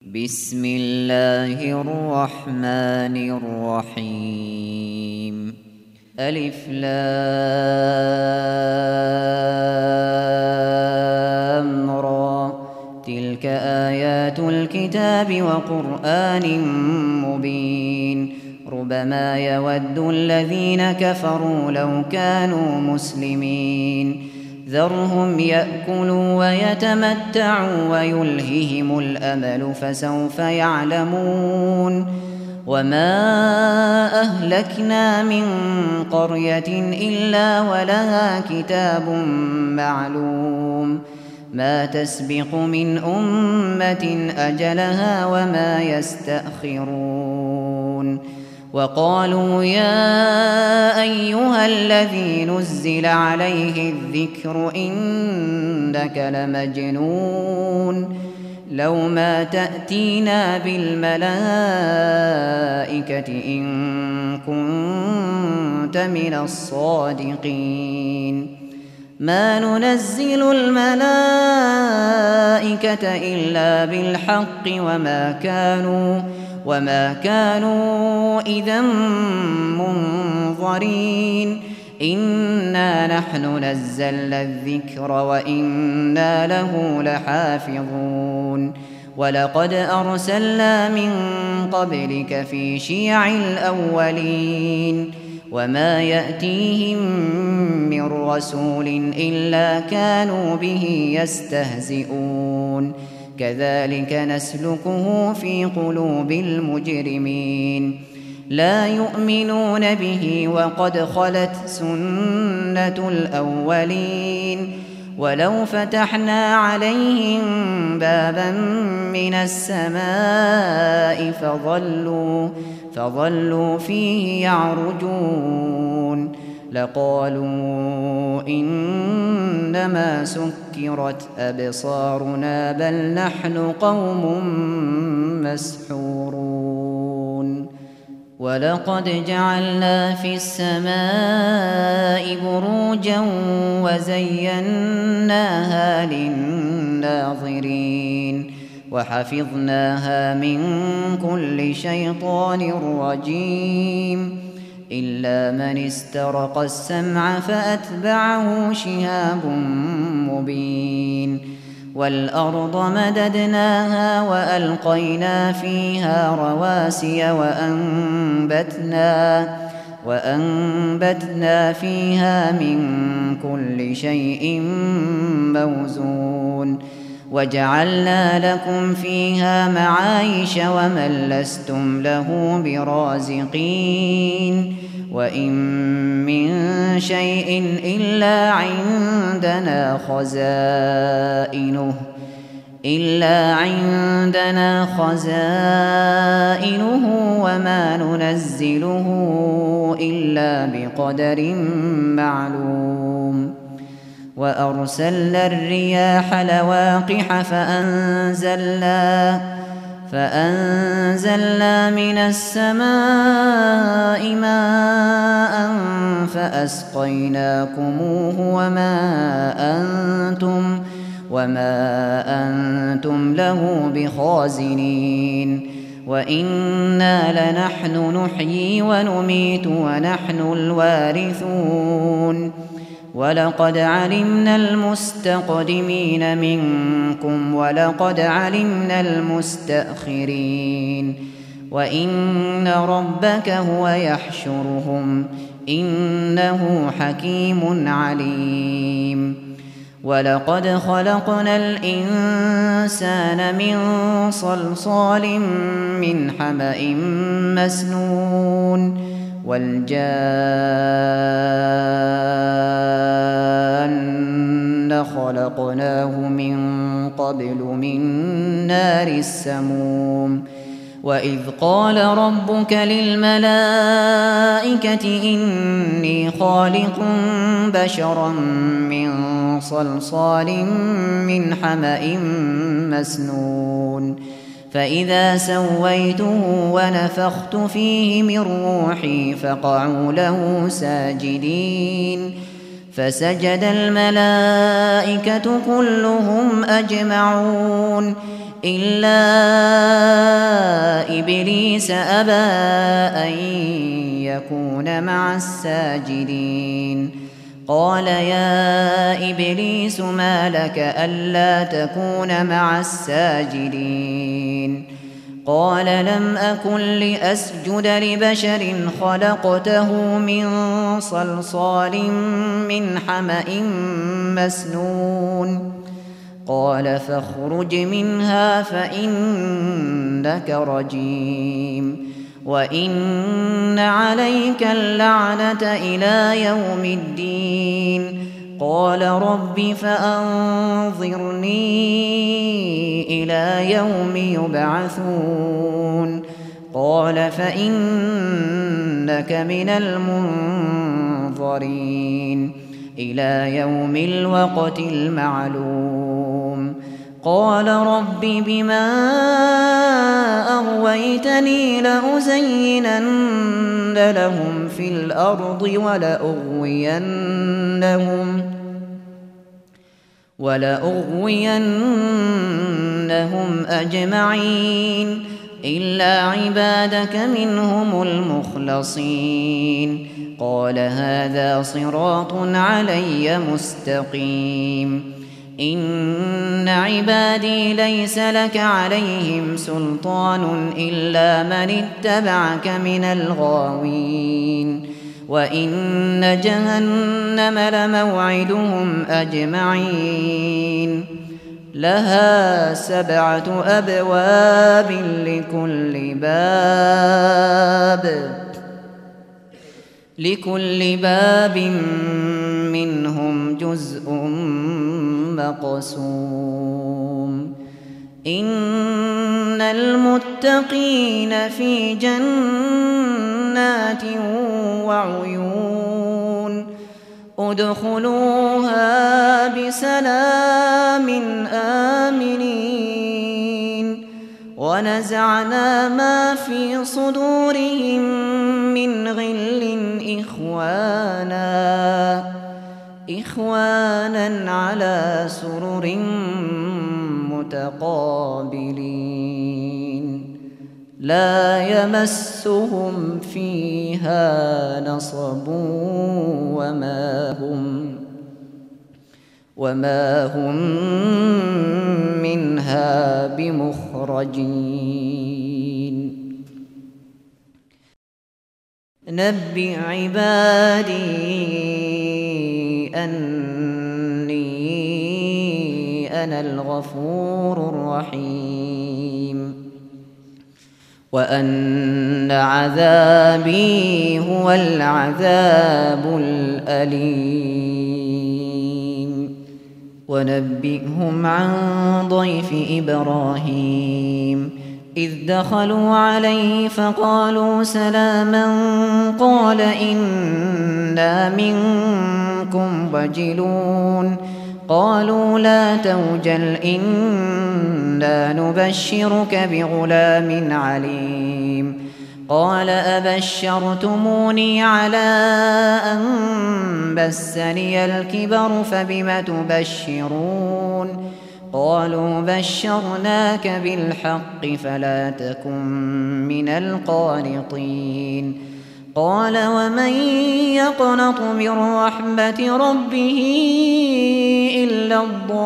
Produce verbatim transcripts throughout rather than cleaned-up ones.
بسم الله الرحمن الرحيم ألف لام را تلك آيات الكتاب وقرآن مبين ربما يود الذين كفروا لو كانوا مسلمين ذرهم يأكلوا ويتمتعوا ويلههم الأمل فسوف يعلمون وما أهلكنا من قرية إلا ولها كتاب معلوم ما تسبق من أمة أجلها وما يستأخرون وقالوا يا أيها الذي نزل عليه الذكر إنك لمجنون لو ما تأتينا بالملائكة إن كنت من الصادقين ما ننزل الملائكة إلا بالحق وما كانوا وما كانوا إذا منظرين إنا نحن نزلنا الذكر وإنا له لحافظون ولقد أرسلنا من قبلك في شيع الأولين وما يأتيهم من رسول إلا كانوا به يستهزئون كذلك نسلكه في قلوب المجرمين لا يؤمنون به وقد خلت سنة الأولين ولو فتحنا عليهم بابا من السماء فظلوا, فظلوا فيه يعرجون لقالوا إنما سكرت أبصارنا بل نحن قوم مسحورون ولقد جعلنا في السماء بروجا وزيناها للناظرين وحفظناها من كل شيطان رجيم إلا من استرق السمع فأتبعه شهاب مبين والأرض مددناها وألقينا فيها رواسي وأنبتنا, وأنبتنا فيها من كل شيء موزون وجعلنا لكم فيها معايش ومن لستم له برازقين وإن من شيء إلا عندنا خزائنه إلا عندنا خزائنه وما ننزله إلا بقدر معلوم وأرسلنا الرياح لواقح فأنزلنا فأنزلنا من السماء ماء فأسقيناكموه وما أنتم وما أنتم له بخازنين وإنا لنحن نحيي ونميت ونحن الوارثون ولقد علمنا المستقدمين منكم ولقد علمنا المستأخرين وإن ربك هو يحشرهم إنه حكيم عليم ولقد خلقنا الإنسان من صلصال من حمأ مسنون والجان خلقناه من قبل من نار السموم وإذ قال ربك للملائكة إني خالق بشرا من صلصال من حمأ مسنون فإذا سويته ونفخت فيه من روحي فقعوا له ساجدين فسجد الملائكة كلهم أجمعون إلا إبليس أبى أن يكون مع الساجدين قال يا إبليس ما لك ألا تكون مع الساجدين قال لم أكن لأسجد لبشر خلقته من صلصال من حمأ مسنون قال فاخرج منها فإنك رجيم وإن عليك اللعنة إلى يوم الدين قال رب فأنظرني إلى يوم يبعثون قال فإنك من المنظرين إلى يوم الوقت المعلوم قال رب بما أغويتني لأزينن لهم في الأرض ولأغوينهم ولأغوينهم أجمعين إلا عبادك منهم المخلصين قال هذا صراط علي مستقيم إن عبادي ليس لك عليهم سلطان إلا من اتبعك من الغاوين وإن جهنم لموعدهم أجمعين لها سبعة أبواب لكل باب لكل باب منهم جزء مقسوم إن المتقين في جنات وعيون ادخلوها بسلام آمنين ونزعنا ما في صدورهم من غل إخوانا إخوانا على سرر متقابلين لا يمسهم فيها نصب وما هم وما هم منها بمخرجين نبئ عبادي أني أنا الغفور الرحيم وأن عذابي هو العذاب الأليم ونبئهم عن ضيف إبراهيم إذ دخلوا عليه فقالوا سلاما قال إنا منكم وجلون قالوا لا توجل إنا نبشرك بغلام عليم قال أبشرتموني على أن مسني الكبر فبم تبشرون قالوا بشرناك بالحق فلا تكن من القانطين قال ومن يقنط من رحمة ربه إلا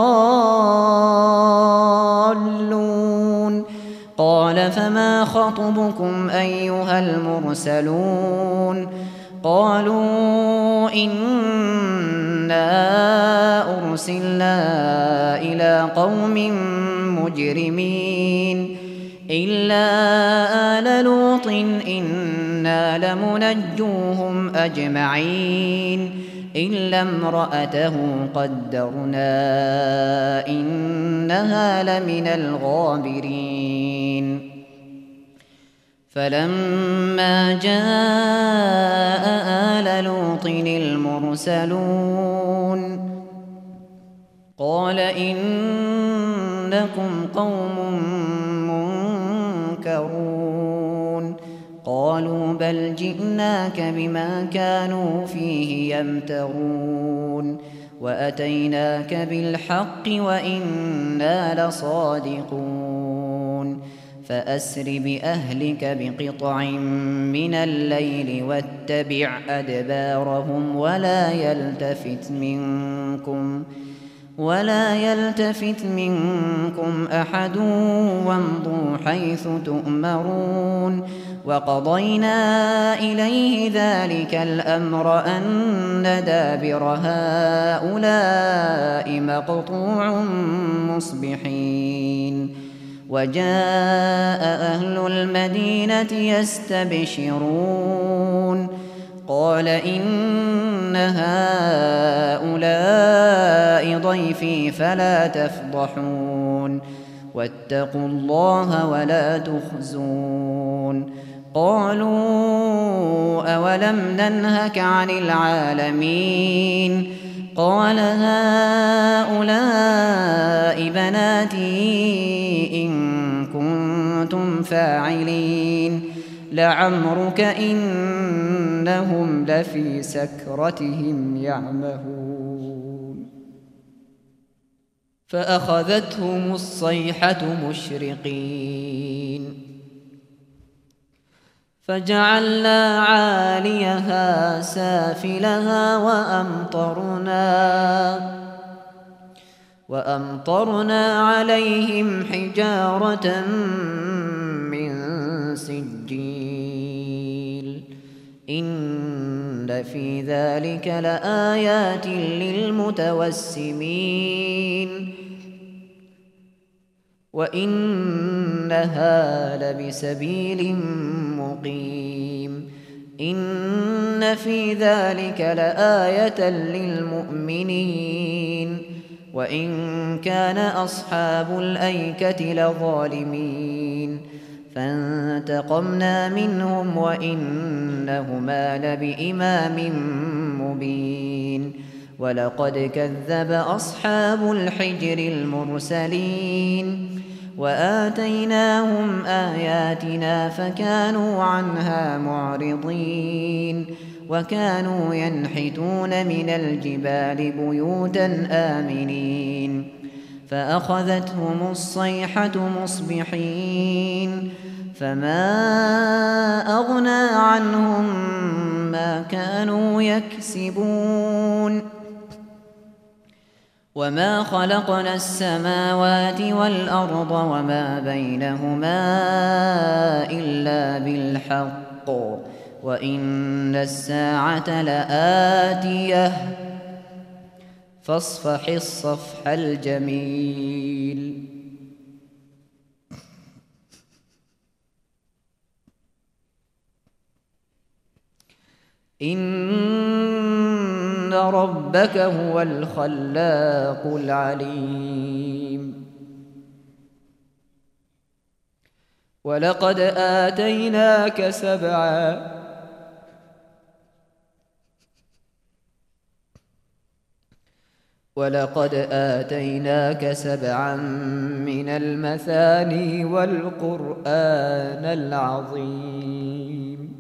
الضالون قال فما خطبكم أيها المرسلون قالوا إنا أرسلنا إلى قوم مجرمين إلا آل لوط إنا لمنجوهم أجمعين إلا امرأته قدرنا إنها لمن الغابرين فلما جاء آل لوط المرسلون قال إنكم قوم منكرون قالوا بل جئناك بما كانوا فيه يمترون وأتيناك بالحق وإنا لصادقون فأسر بأهلك بقطع من الليل واتبع أدبارهم ولا يلتفت منكم ولا يلتفت منكم أحد وامضوا حيث تؤمرون وقضينا إليه ذلك الأمر أن دابر هؤلاء مقطوع مصبحين وجاء أهل المدينة يستبشرون قال إن هؤلاء ضيفي فلا تفضحون واتقوا الله ولا تخزون قالوا أولم ننهك عن العالمين قال هؤلاء بناتي إن كنتم فاعلين لعمرك إنهم لفي سكرتهم يعمهون فأخذتهم الصيحة مشرقين فجعلنا عاليها سافلها وأمطرنا وأمطرنا عليهم حجارة من سجيل إن في ذلك لآيات للمتوسمين وإنها لبسبيل مقيم إن في ذلك لآية للمؤمنين وإن كان أصحاب الأيكة لظالمين فانتقمنا منهم وإنهما لبإمام مبين ولقد كذب أصحاب الحجر المرسلين وآتيناهم آياتنا فكانوا عنها معرضين وكانوا ينحتون من الجبال بيوتا آمنين فأخذتهم الصيحة مصبحين فما أغنى عنهم ما كانوا يكسبون وما خلقنا السماوات والأرض وما بينهما إلا بالحق وإن الساعة لآتية فاصفح الصفح الجميل إن ربك هو الخلاق العليم ولقد آتيناك سبعا ولقد آتيناك سبعا من المثاني والقرآن العظيم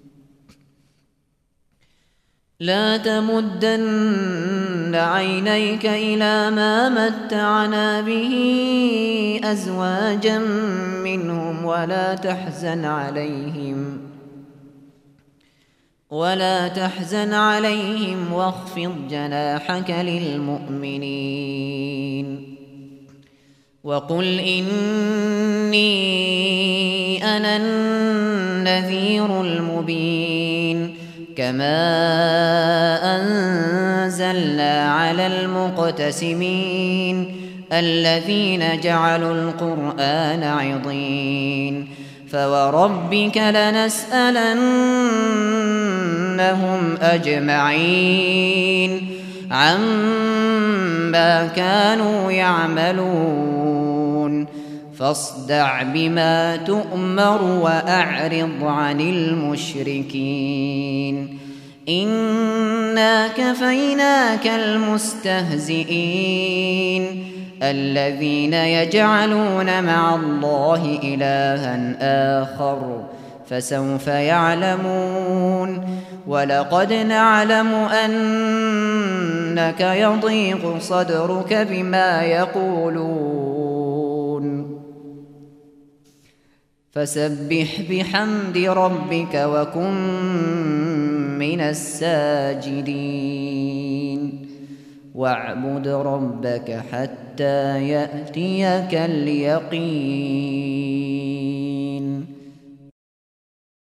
لا تمدن عينيك إلى ما متعنا به أزواجا منهم ولا تحزن عليهم ولا تحزن عليهم واخفض جناحك للمؤمنين وقل إني أنا النذير المبين كما أنزلنا على المقتسمين الذين جعلوا القرآن عضين فوربك لنسألنهم أجمعين عما كانوا يعملون فاصدع بما تؤمر وأعرض عن المشركين إنا كفيناك المستهزئين الذين يجعلون مع الله إلها آخر فسوف يعلمون ولقد نعلم أنك يضيق صدرك بما يقولون فسبح بحمد ربك وكن من الساجدين واعبد ربك حتى يأتيك اليقين